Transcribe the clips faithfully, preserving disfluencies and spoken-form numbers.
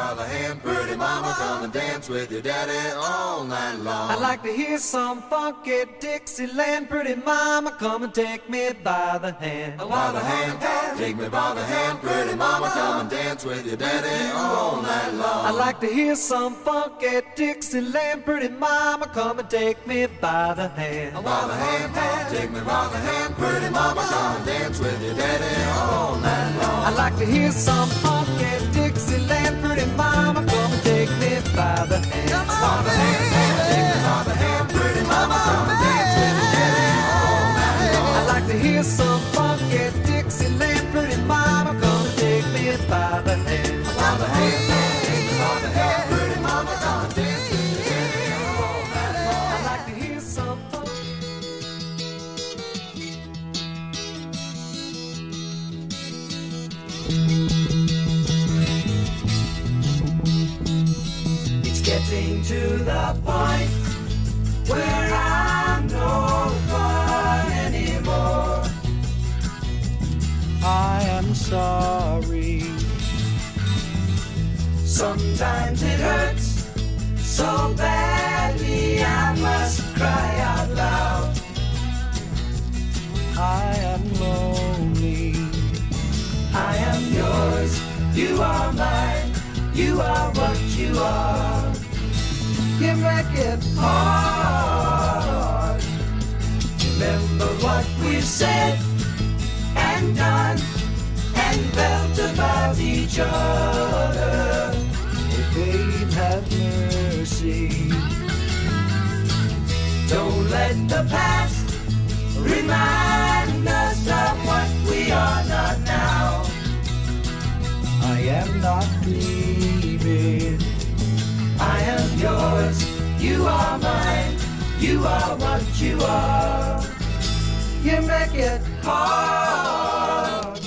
by the hand. Pretty mama, come and dance with your daddy all night long. I'd like to hear some funky Dixieland. Pretty mama, come and take me by the hand. By the hand, take me by the hand. Pretty mama, come and dance with your daddy all night long. I'd like to hear some funky Dixieland. Pretty mama, come and take me by the hand. By the hand, take me by the hand. Pretty mama, come and dance with your daddy all night long. I'd like to hear some funky Dixieland. Pretty mama, come and take me by the hand. By the hand, take me by the hand. Pretty mama, come and dance with your daddy all night long. I'd like to hear some funky Dixieland. Pretty mama, come and take me by the hand. By the hand, take me by the hand. Pretty mama, come and dance with your daddy all night long. I'd like to hear some funky. It's getting to the point where I'm no fun anymore. I am sorry. Sometimes it hurts so badly I must cry out loud. I am lonely. I am yours. You are mine. You are what you are. You make it hard. Remember what we've said and done and felt about each other. Hey, babe, have mercy. Don't let the past remind us of what we are not now. I am not dreaming. I am yours. You are mine. You are what you are. You make it hard.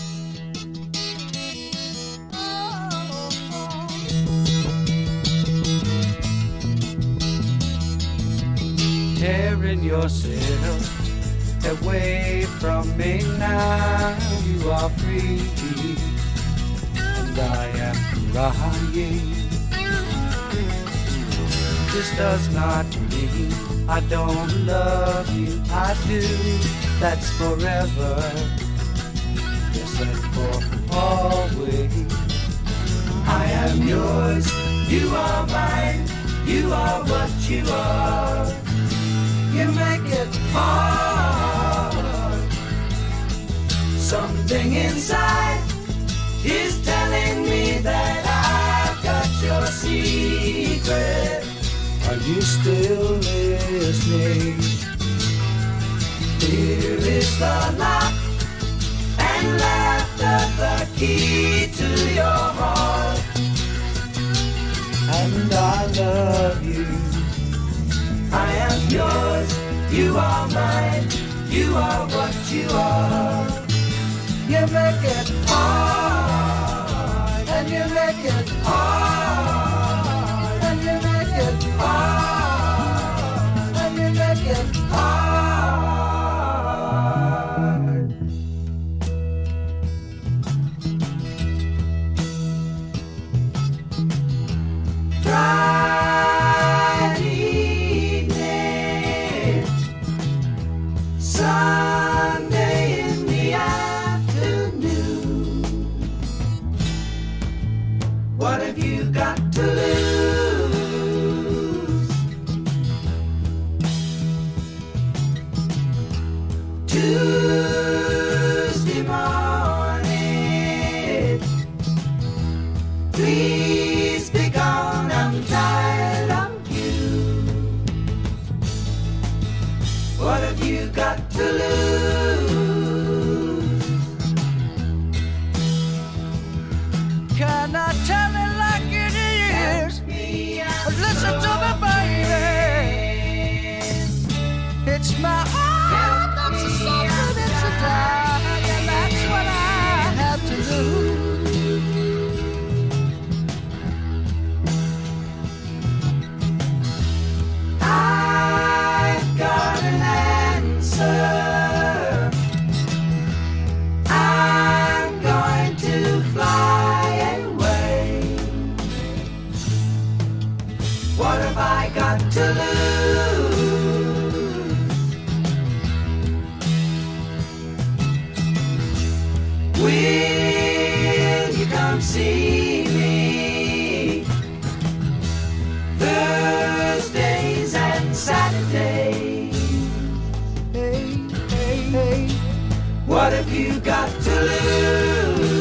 Tearing yourself away from me now. You are free. And I am crying. This does not mean I don't love you. I do. That's forever. Yes, and for always. I am yours. You are mine. You are what you are. You make it hard. Something inside is telling me that I've got your secret. Are you still listening? Here is the lock and laughter, the key to your heart. And I love you. I am yours. You are mine. You are what you are. You make it hard, and you make it hard, and you make it hard, and you make it hard. Friday evening, Sunday in the afternoon. What have you got to lose? Tuesday morning, please be gone, I'm tired of you. What have you got to lose? Can I tell it like it is? Listen to me, baby. It's my heart that's a song, it's a die, and that's what I have to lose. I've got an answer. I'm going to fly away. see me. Thursdays and Saturdays. Hey, hey, hey. What have you got to lose?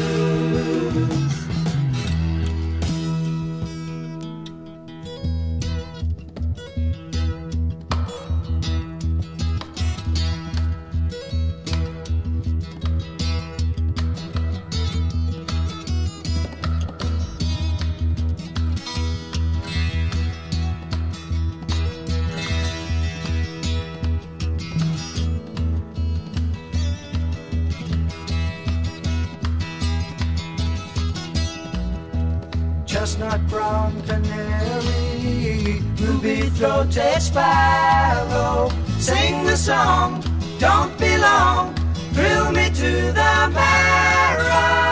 Chestnut brown canary, ruby-throated sparrow, sing the song, don't be long, thrill me to the marrow.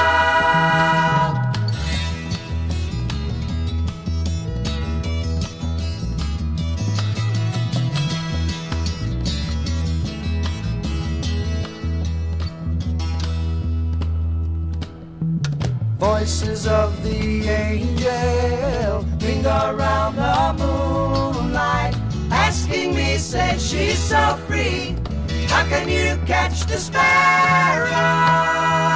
Voices of the angel ring around the moonlight, asking me, say she's so free, how can you catch the sparrow?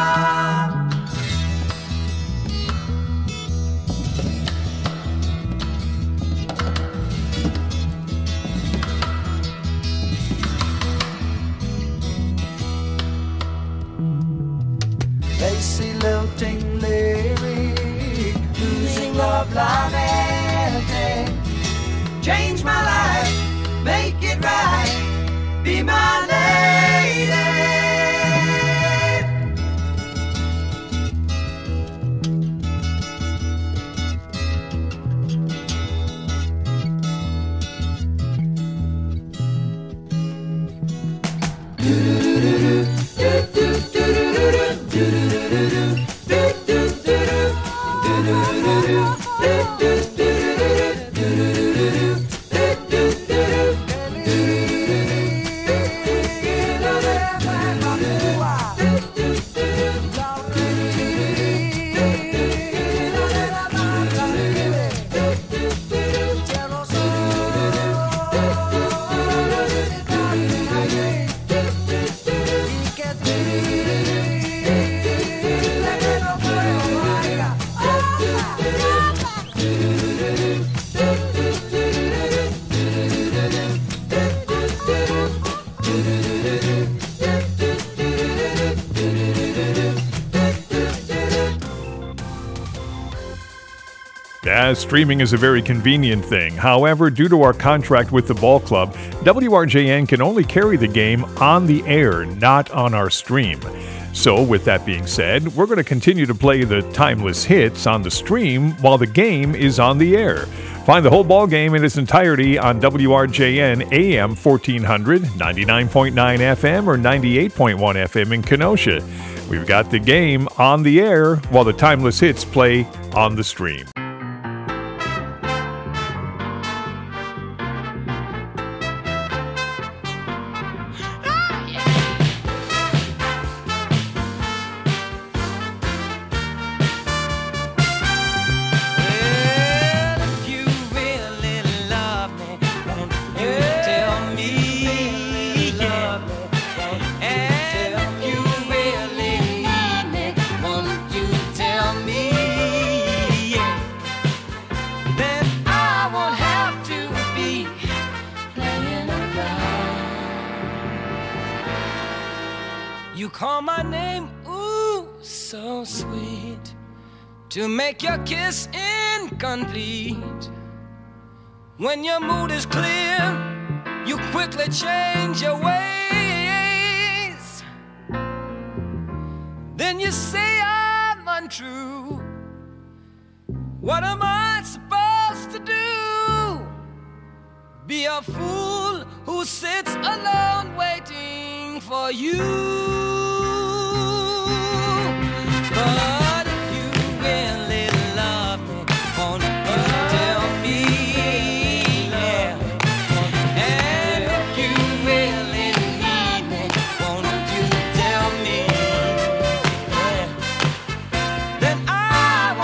Lacy lilting lyric, losing love lamenting, change my life, make it right, be my lady. Yeah, streaming is a very convenient thing. However, due to our contract with the ball club, W R J N can only carry the game on the air, not on our stream. So, with that being said, we're going to continue to play the timeless hits on the stream while the game is on the air. Find the whole ball game in its entirety on W R J N A M fourteen hundred, ninety-nine point nine F M, or ninety-eight point one F M in Kenosha. We've got the game on the air while the timeless hits play on the stream. You call my name, ooh, so sweet, to make your kiss incomplete. When your mood is clear, you quickly change your ways. Then you say I'm untrue. What am I supposed to do? Be a fool who sits alone waiting for you. But if you really love me, won't you tell me? Yeah. And if you really need me, won't you tell me? Yeah. Then I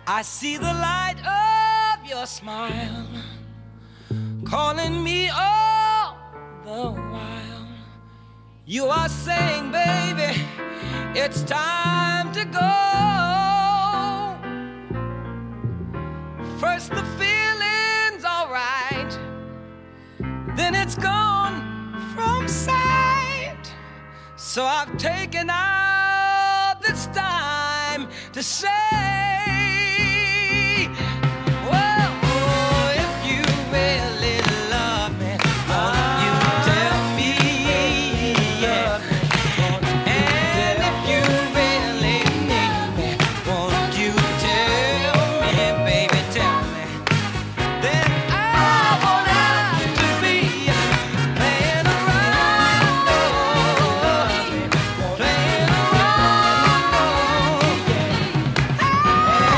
I see the light of your smile calling me all the while. You are saying, baby, it's time to go. First the feeling's alright, then it's gone from sight. So I've taken out this time to say, well, oh, if you really love me, won't you tell me? Yeah. And if you really need me, won't you tell me, baby, tell me? Then I won't have to be playing around, no, playing around, no.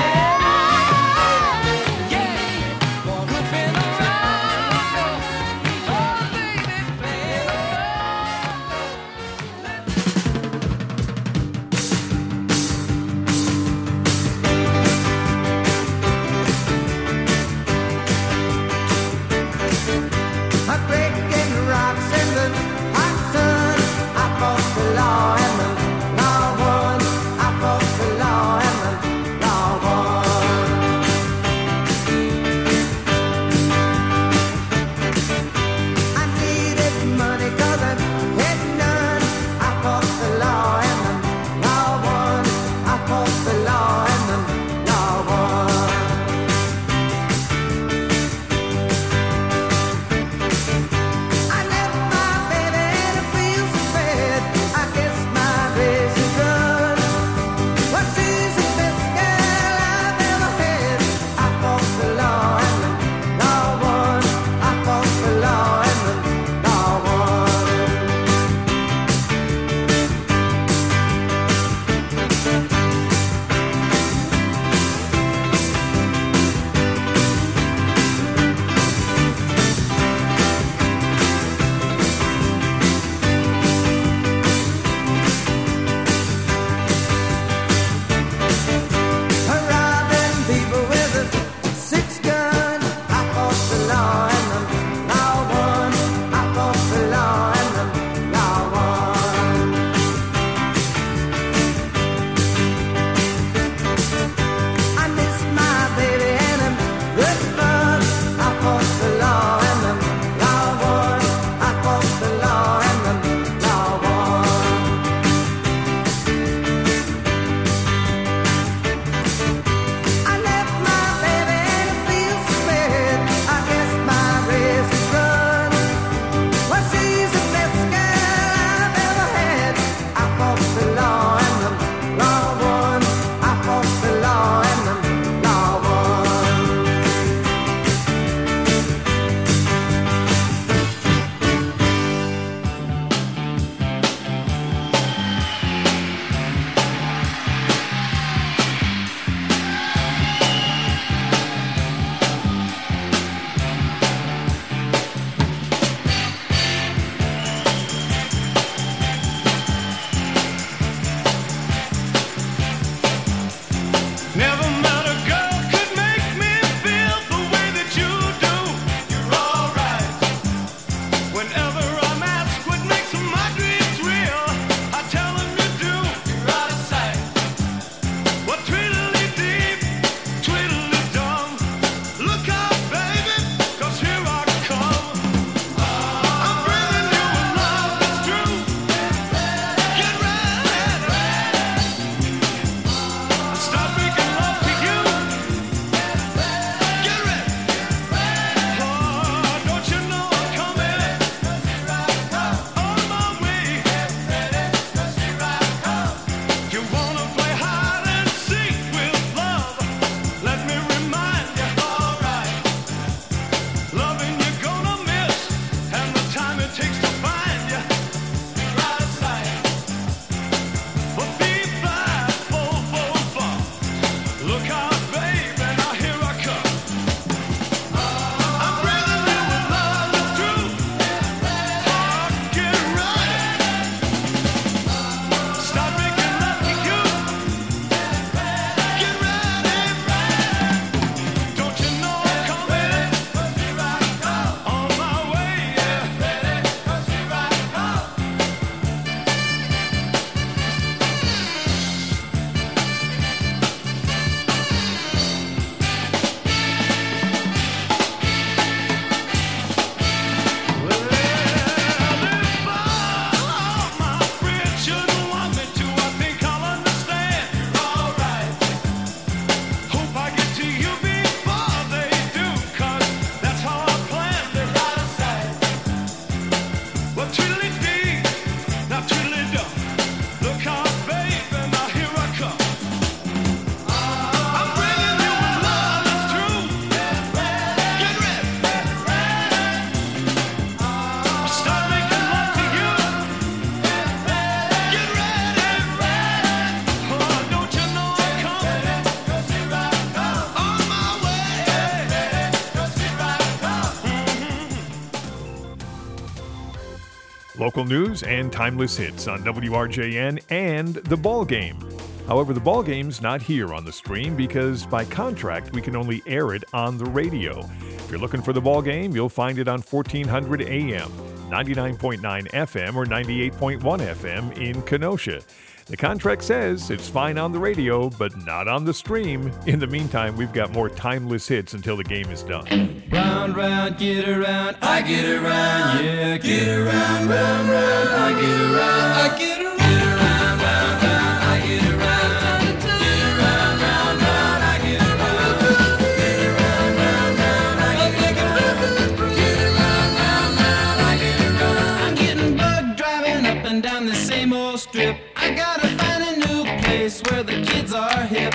Local news and timeless hits on W R J N and The Ball Game. However, The Ball Game's not here on the stream because by contract we can only air it on the radio. If you're looking for The Ball Game, you'll find it on fourteen hundred A M, ninety-nine point nine F M, or ninety-eight point one F M in Kenosha. The contract says it's fine on the radio, but not on the stream. In the meantime, we've got more timeless hits until the game is done. Round, round, get around, I get around, yeah, get around, round, round, I get around, I get around, get around, round, round, I get around, get around, round, round, I get around, get around, round, round, I get around, get around, round, round, I get around. I'm getting bugged driving up and down the same old strip. I gotta find a new place where the kids are hip.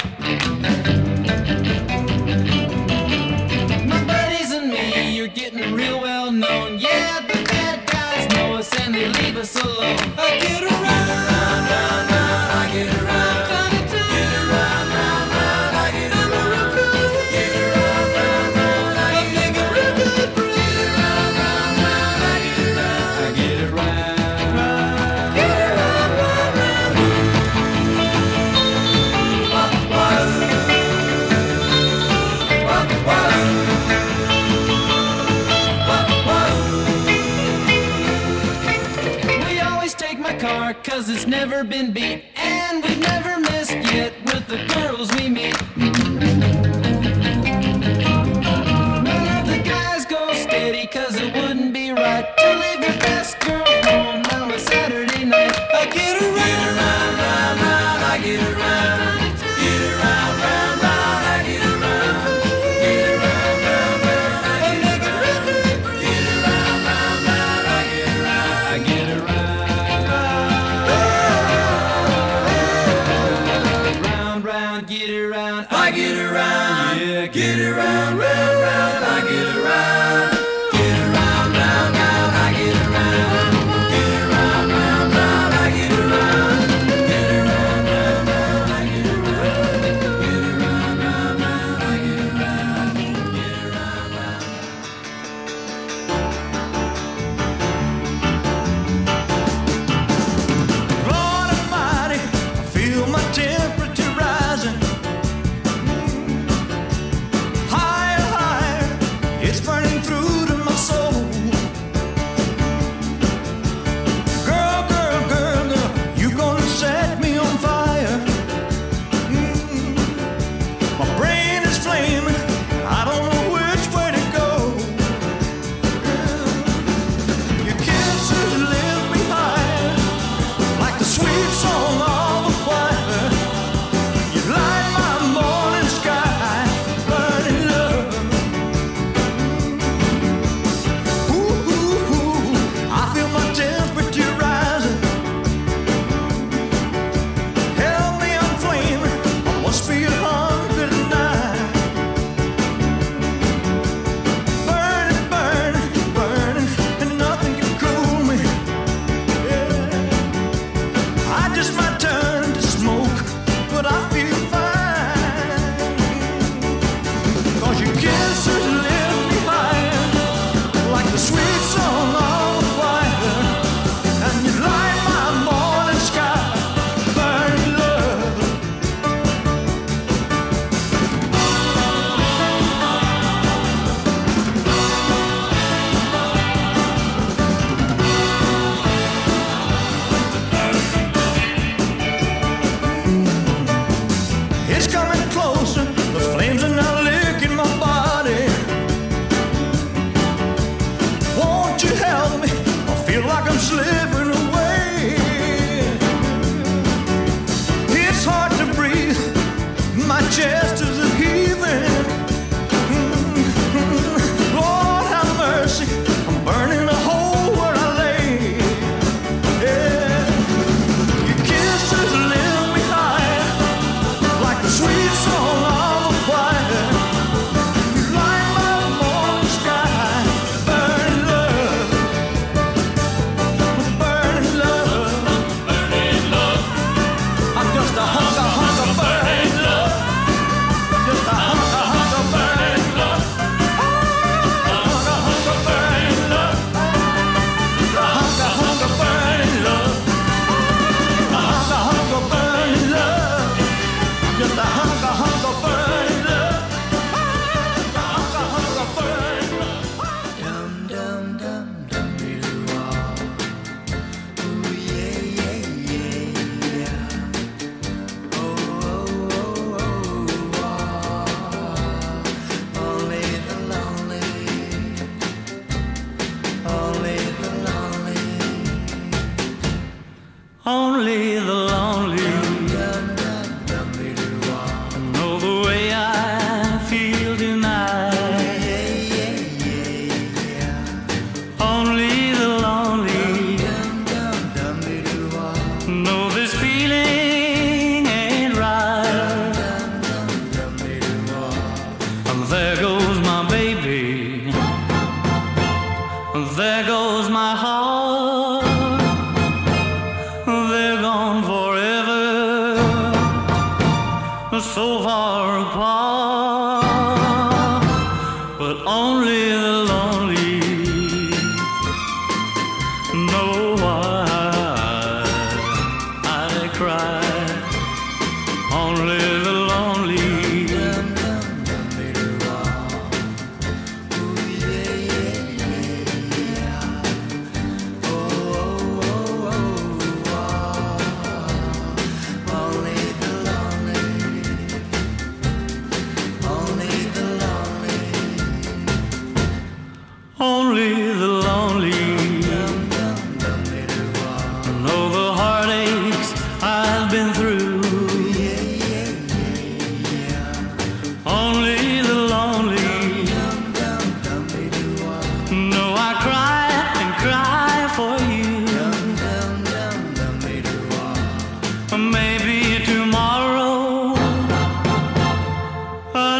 My buddies and me, you're getting real well known. Yeah, the bad guys know us and they leave us alone. I get around, round, round, round, I get around, get around, round, round, I get around, get around, round, round, I get around, get around, round, round, I get around, I get around. Cause it's never been beat, and we've never missed yet with the girls we meet. None of the guys go steady, cause it wouldn't be right to leave your best girl home on a Saturday night. I get around, get around, round, round, I get around, get around, round, round, I get around, get around, round, round, I get around, get around, round, round, I get around, I get around. I get around, yeah, get around, round, round, I get around, get around, round, round, I get around, get around, round, round, I get around, get around, round, round, I get around, get around, round, round, I get around, get around, round. Lord Almighty, I feel my temperature rising. Higher, higher.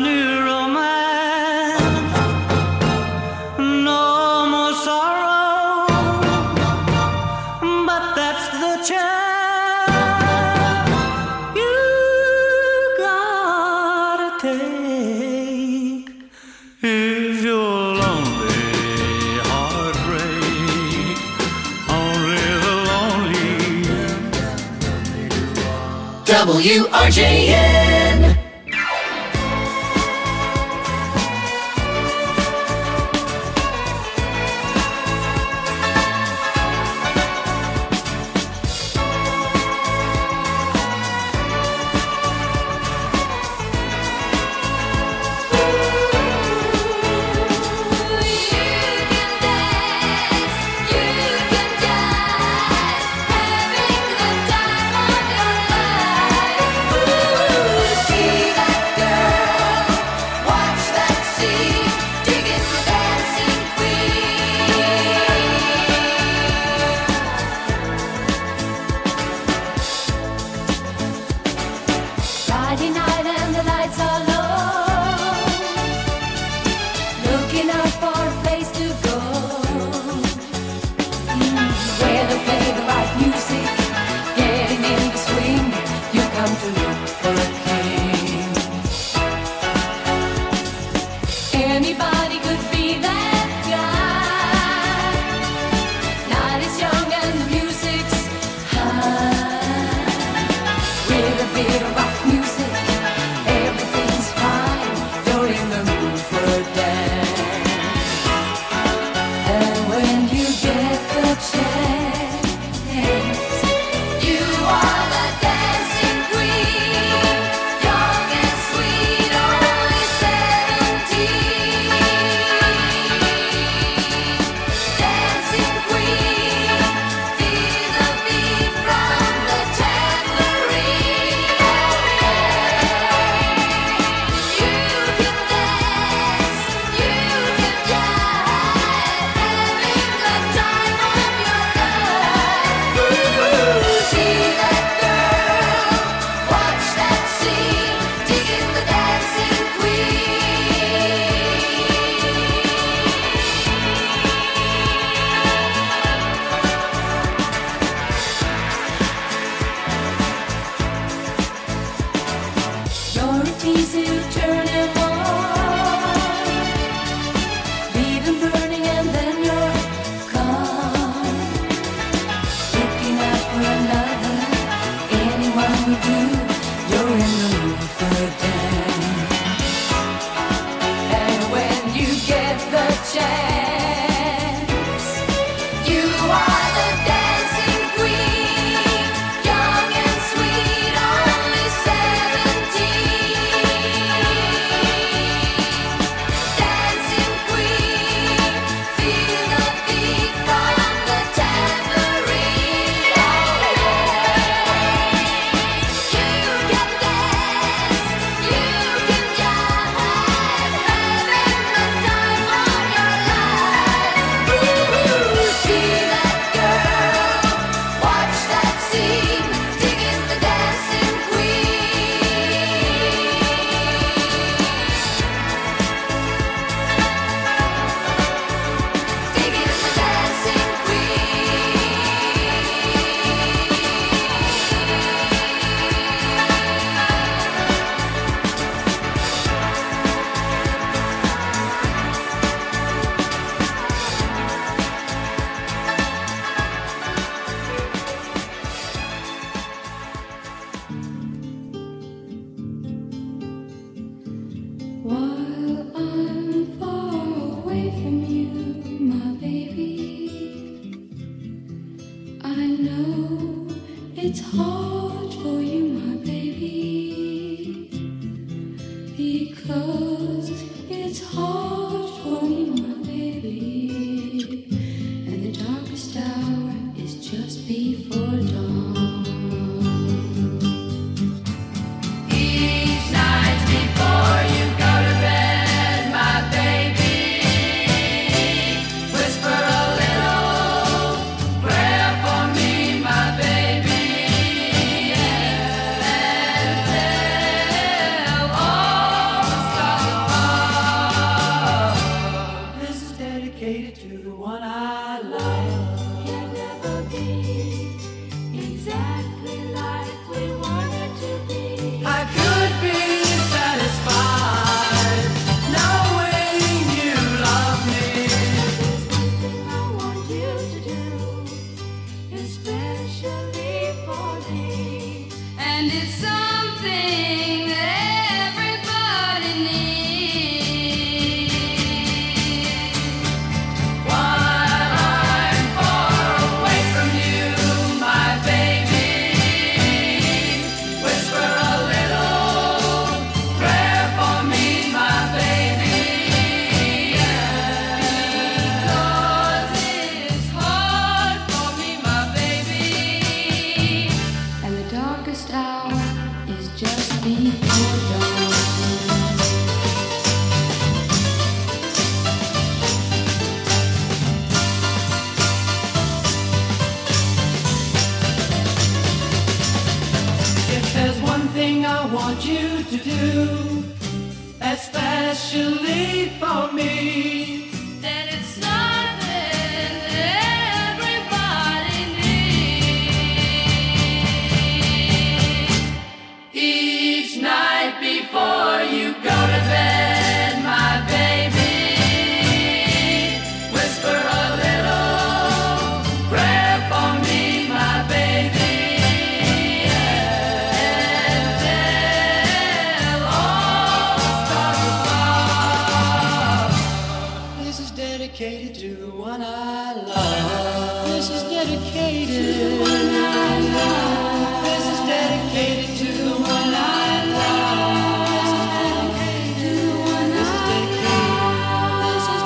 new romance, no more sorrow, but that's the chance you gotta take. If you're lonely, heartbreak, only the lonely. W R J N. Friday night and the lights are low, looking out for a place to go, mm, where they play the right music, getting in the swing. You come to look for a king. Anybody could be that guy. Night is young and the music's high. With a bit of rock music, everything's fine. You're in the mood for a dance. And when you get the chance, you are the dancing queen, young and sweet, only seventeen. Dancing queen, feel the beat from the tambourine. You can dance, you can jive, having the time of your life. Ooh, see that girl, watch that scene, digging the dancing queen. You're a teaser, you turn him on, leave him burning and then you're gone. Looking out for another, anyone would do. You're in the mood for a dance. And when you get the chance, you are the dancing queen, young and sweet, only seventeen. Dancing queen, feel the beat from the tambourine. You can dance, you can jive, having the time of your life. Ooh, see that girl, watch that scene, digging the dancing queen. Digging the dancing While I'm far away from you, my baby, I know it's hard for you, my baby, because it's hard for me, my baby, and the darkest hour is just before dawn. Each night before you go to bed, my baby, whisper a little prayer for me, my baby, and tell all the stars want you to do, especially for me. That it's something everybody needs. Each night before you go to bed, my baby, whisper a little prayer for me, my baby, and tell all the stars above. This is dedicated to the one I love. This is dedicated to the one I love. This is dedicated to the one I love. This is dedicated to the one I love. This is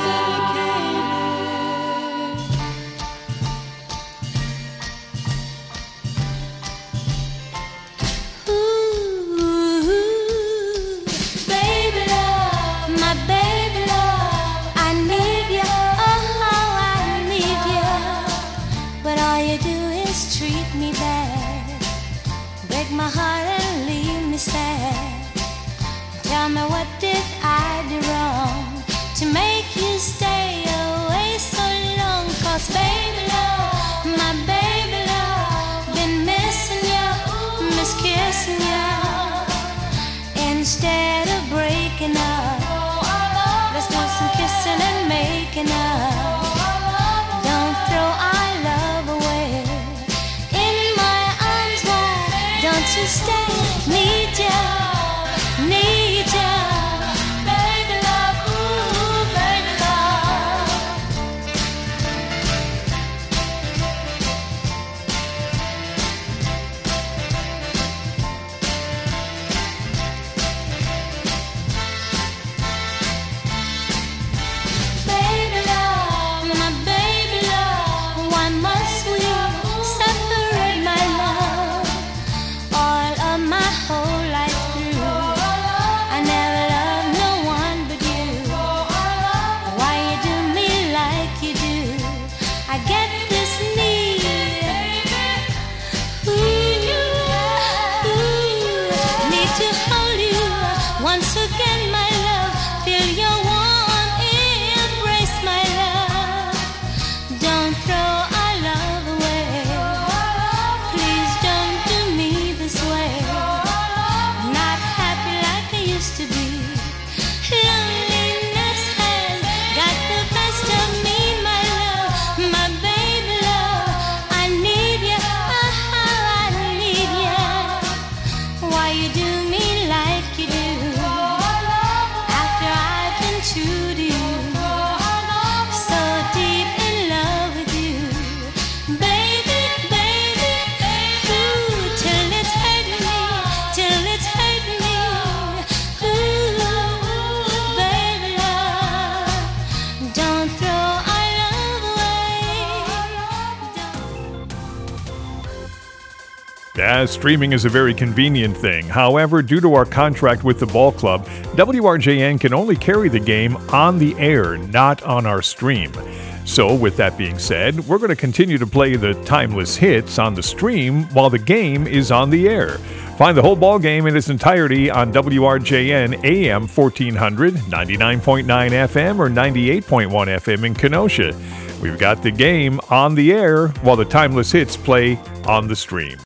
Ooh, baby love, my baby love, I need you, oh how I need you. But all you do is treat me bad, break my heart and leave me sad. Tell me what did I do wrong to make you stay away so long? 'Cause baby love, my baby love, been missing you, miss kissing you. Instead of breaking up, let's do some kissing and making up. Don't throw our love away. In my arms, why don't you stay? Need you, need you, baby love, ooh, baby love. Baby love, my baby love, why must we separate, my love? All of my whole life through, I never loved no one but you. Why you do me like you do? I get this need, ooh, ooh, need to hold you once again, my love. Feel your warm embrace, my love. Don't throw our love away. Please don't do me this way. I'm not happy like I used to be. Loneliness has got the best of me, my love, my baby love. I need you, oh how I need you. Why you do me like you do? After I've been true to you, so deep in love with you, baby, baby, ooh, till it's hurt me, till it's hurt me, ooh, baby love, don't throw our love away. Don't Yeah, streaming is a very convenient thing. However, due to our contract with the ball club, W R J N can only carry the game on the air, not on our stream. So, with that being said, we're going to continue to play the timeless hits on the stream while the game is on the air. Find the whole ball game in its entirety on W R J N A M fourteen hundred, ninety-nine point nine F M, or ninety-eight point one F M in Kenosha. We've got the game on the air while the timeless hits play on the stream.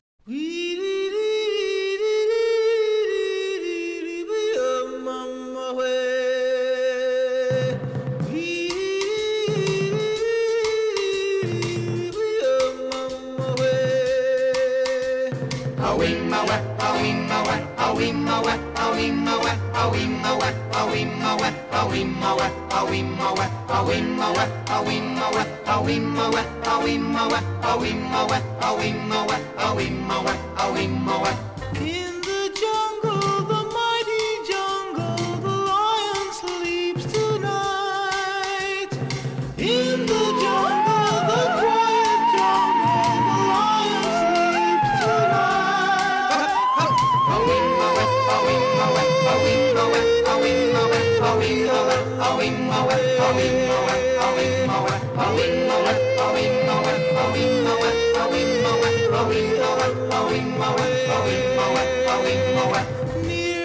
In the jungle, the mighty jungle, the lion sleeps tonight. In the jungle, the quiet jungle, the lion sleeps tonight. Near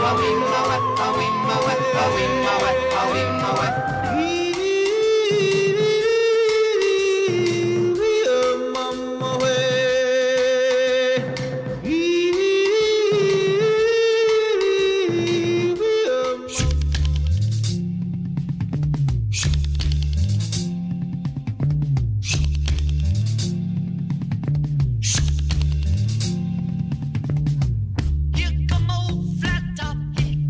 Here come old flat top, he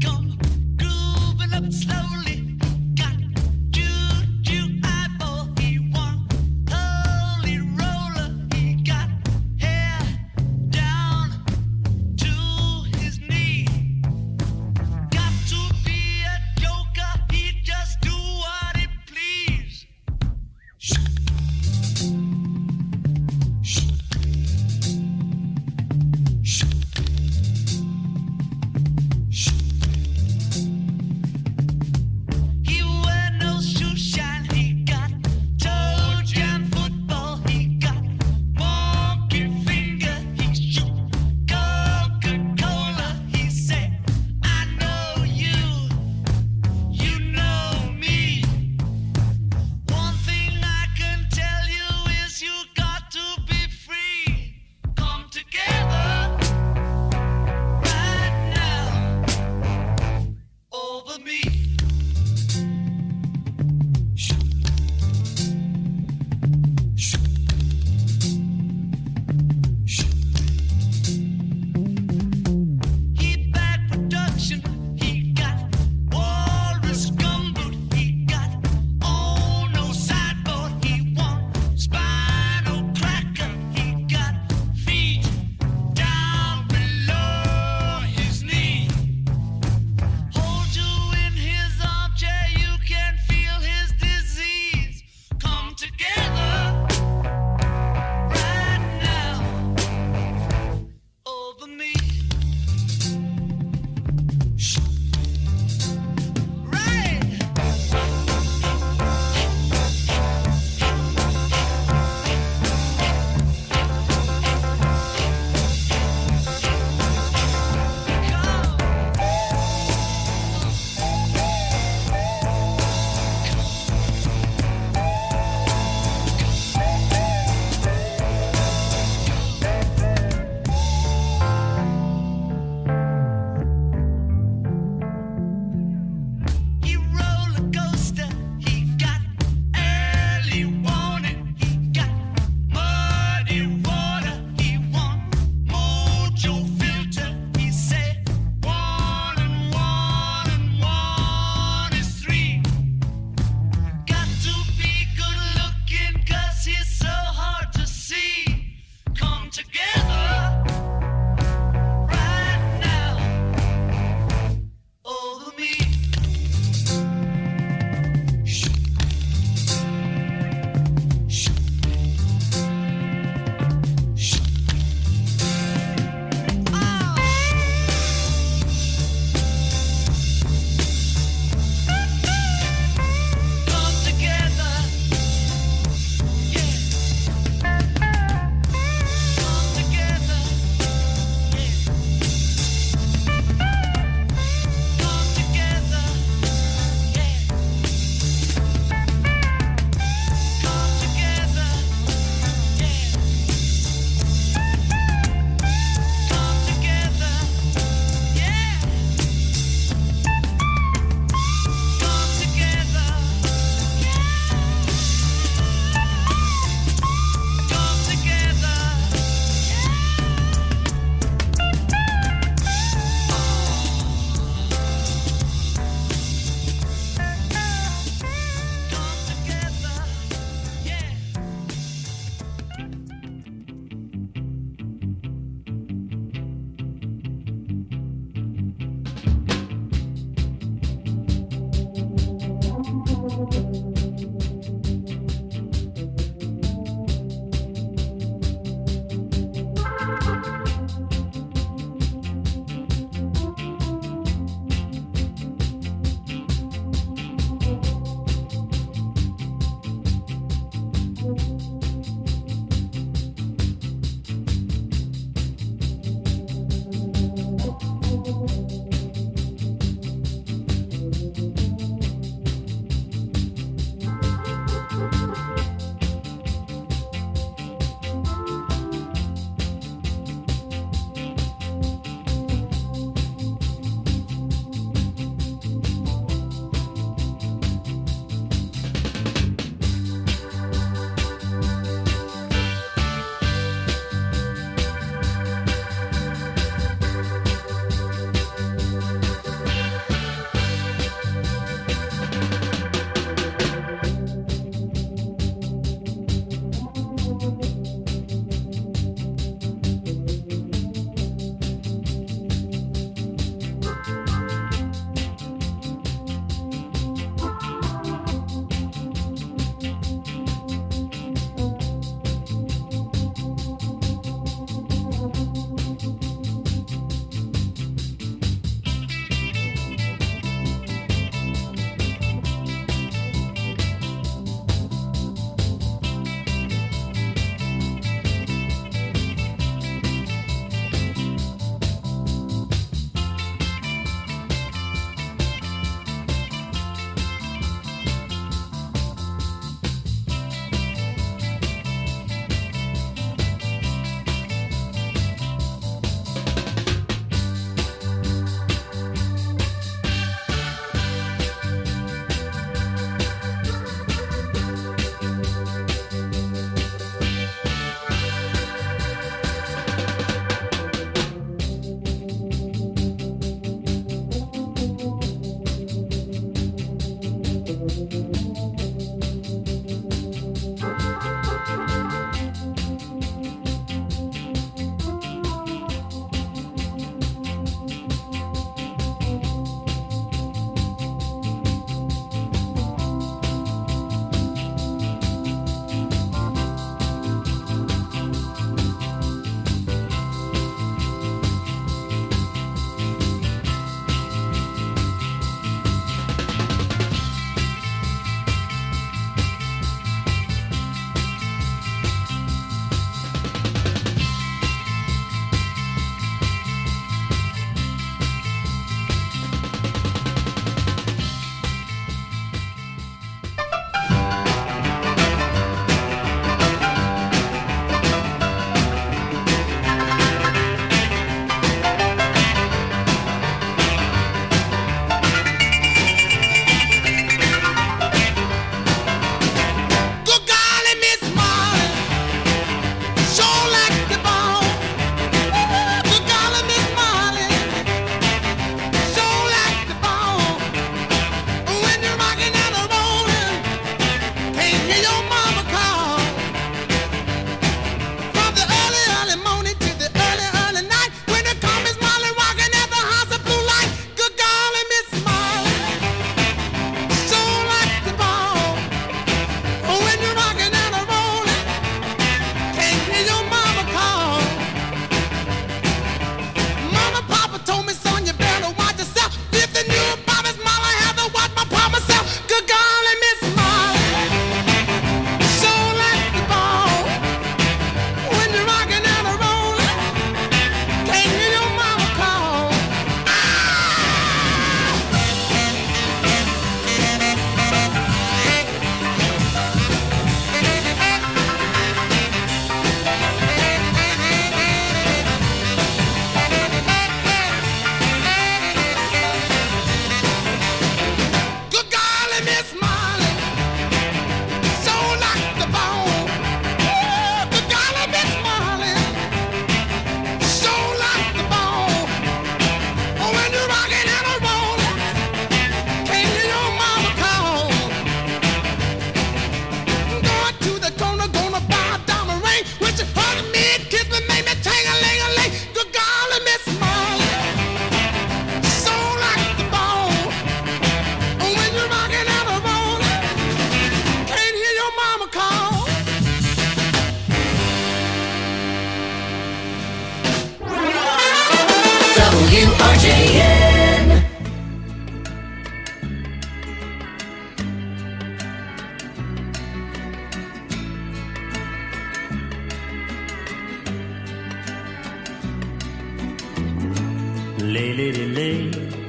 Lay, lady, lay,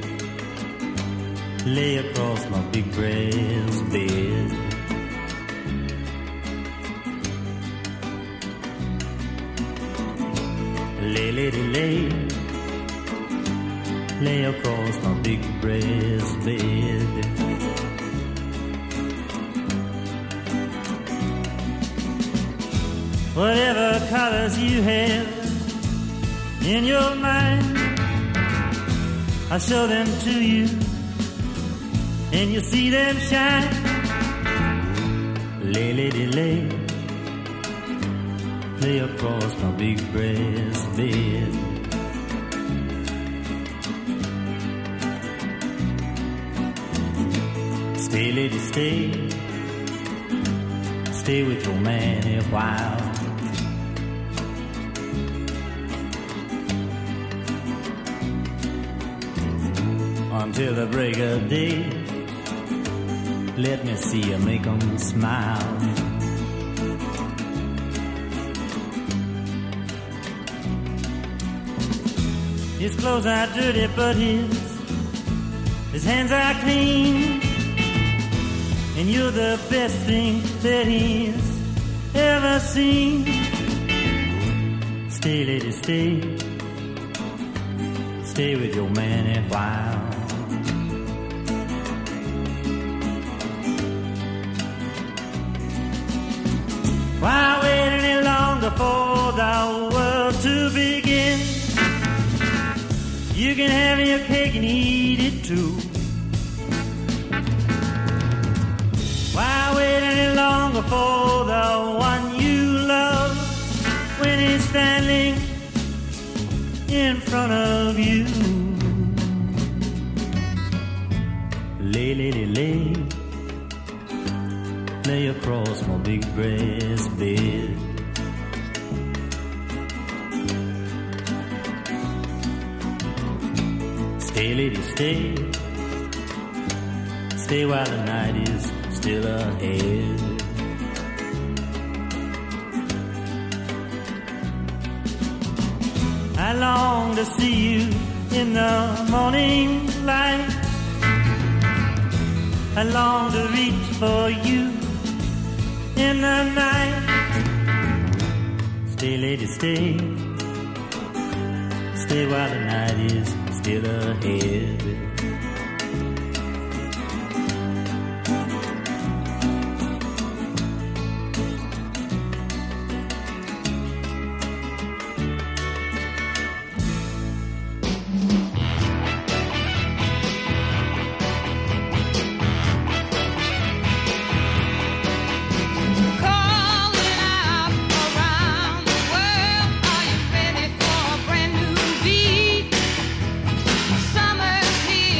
lay across my big brass bed. Lay, lady, lay, lay across my big brass bed. Whatever colors you have in your mind, I'll show them to you, and you'll see them shine. Lay, lady, lay, lay across my big brass bed. Stay, lady, stay, stay with your man a while. Until the break of day, let me see you make 'em smile. His clothes are dirty, but his his hands are clean, and you're the best thing that he's ever seen. Stay, lady, stay, stay with your man a while. Why wait any longer for the world to begin? You can have your cake and eat it too. Why wait any longer for the one you love when he's standing in front of you? Lay, lady, lay, lay across my big brass bed. Stay, lady, stay, stay while the night is still ahead. I long to see you in the morning light. I long to reach for you in the night. Stay, lady, stay, stay while the night is still ahead. Calling out around the world, are you ready for a brand new beat? Summer's here.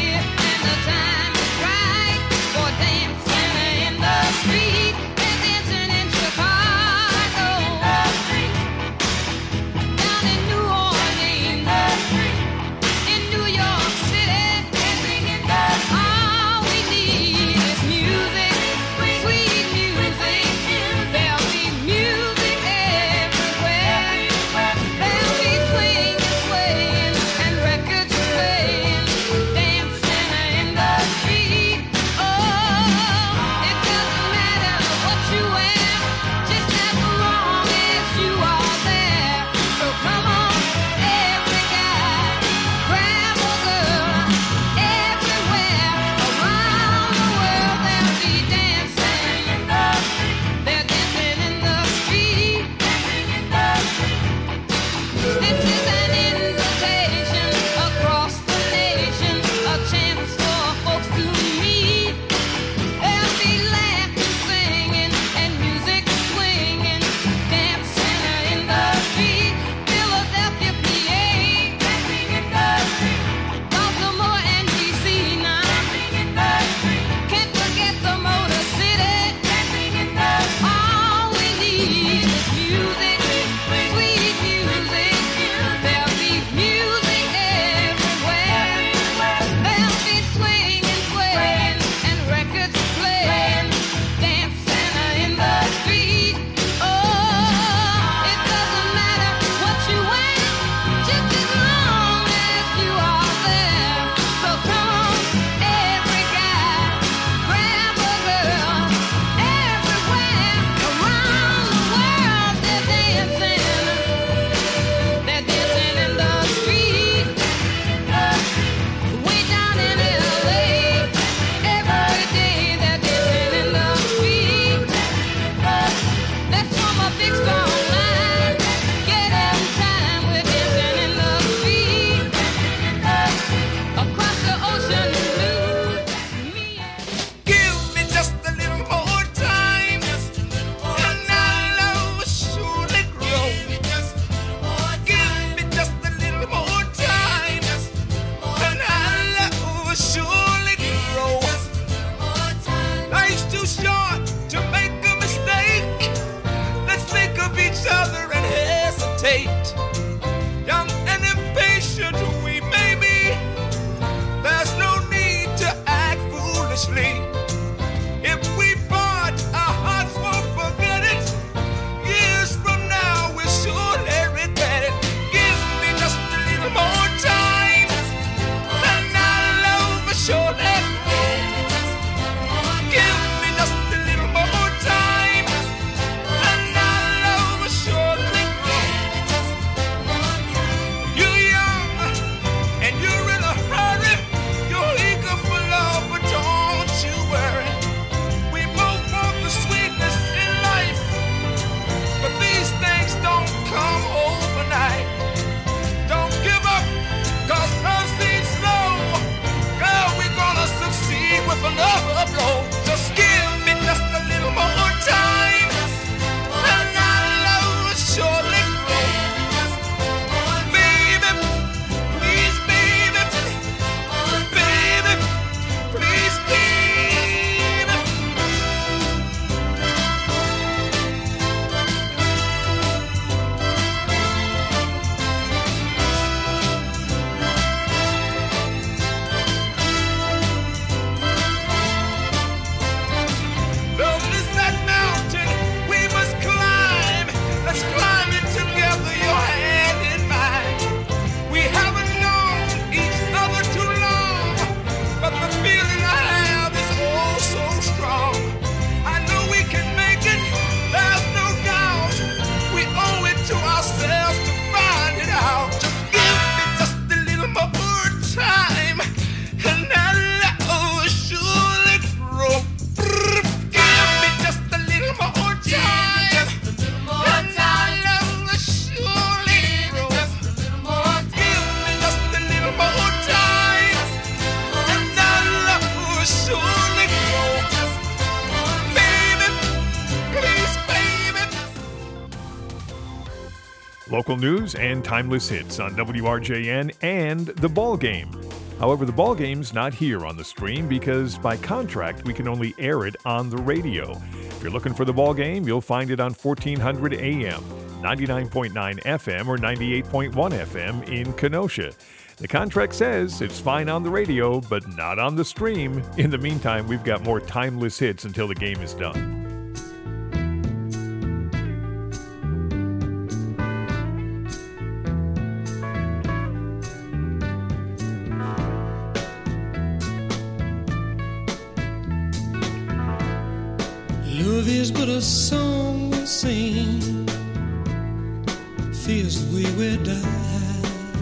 Local news and timeless hits on W R J N and The Ball Game. However, The Ball Game's not here on the stream because by contract we can only air it on the radio. If you're looking for The Ball Game, you'll find it on fourteen hundred A M, ninety-nine point nine F M, or ninety-eight point one F M in Kenosha. The contract says it's fine on the radio, but not on the stream. In the meantime, we've got more timeless hits until the game is done. Love is but a song we sing, feels the way we die.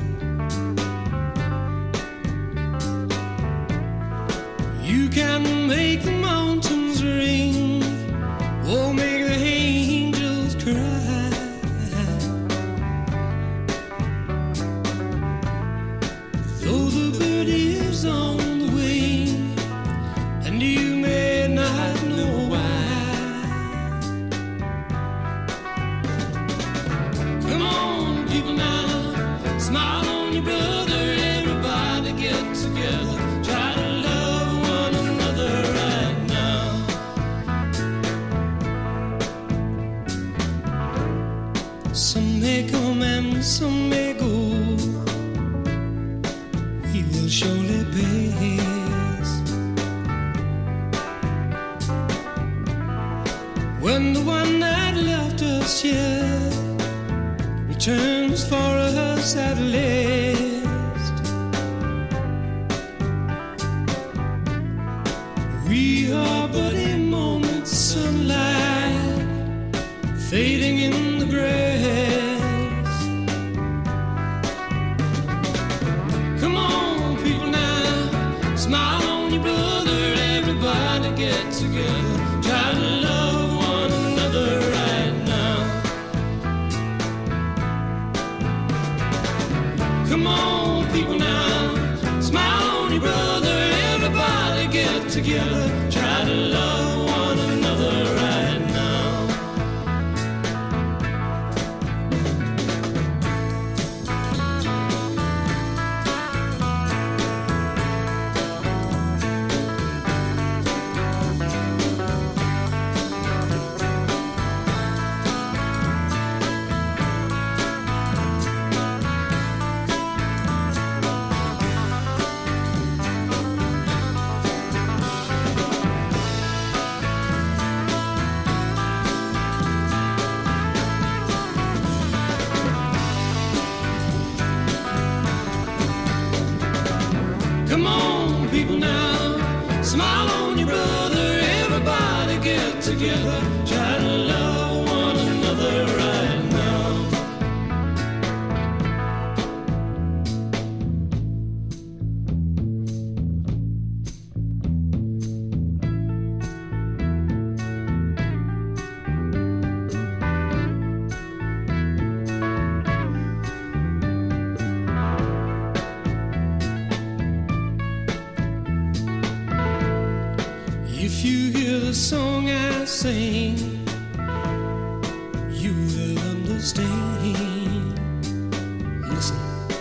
You can make the mountains ring, or make the angels cry. Though the bird is on the wing, and you may not know why. Smile on your brother, everybody get together. Try to love one another right now. Some may come and some may go, we will surely pass. When the one that left us here returns for us at last, we are but a moment's sunlight fading in the grass. Come on, people now, smile on your brother, everybody get together. Try to love one another right now. Come on, people now, smile on your brother, everybody get together. Try to love one another right now. Come on, people now, smile on your brother, everybody get together. Try to love one another right now. If you hear the song I sing, you will understand. Listen,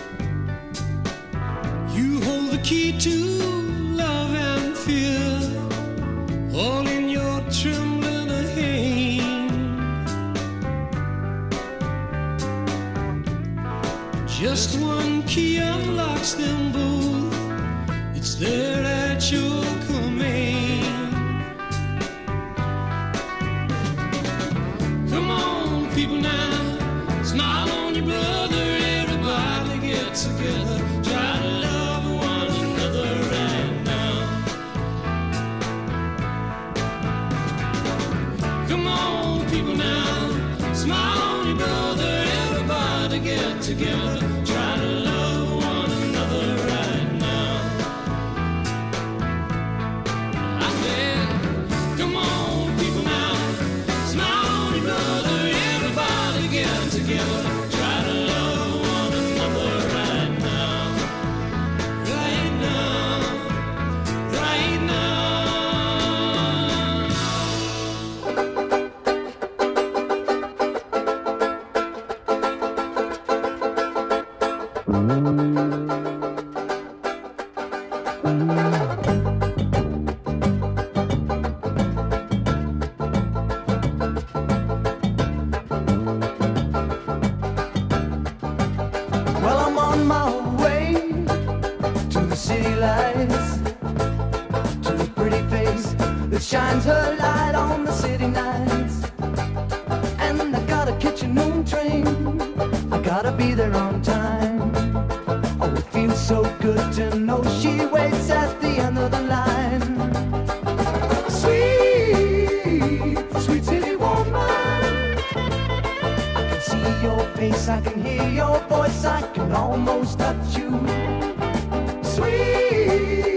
you hold the key to love and fear, all in your trembling hand. Just one key unlocks them both, it's there at your command. People now, smile on your brother, everybody get together. Try to love one another right now. Come on, people now, smile on your brother, everybody get together. Try to love one another right now. I said, come on, people now, smile on your brother, everybody get together. Try to love one another right now. Right now. Right now. Well, I'm on my way to the city lights, to a pretty face that shines her light on the city nights. And I gotta catch a noon train, I gotta be there on time. Oh, it feels so good to know she waits at the end of the line. Sweet, sweet city woman, I can see your face, I can hear your voice, I can almost touch you. Sweet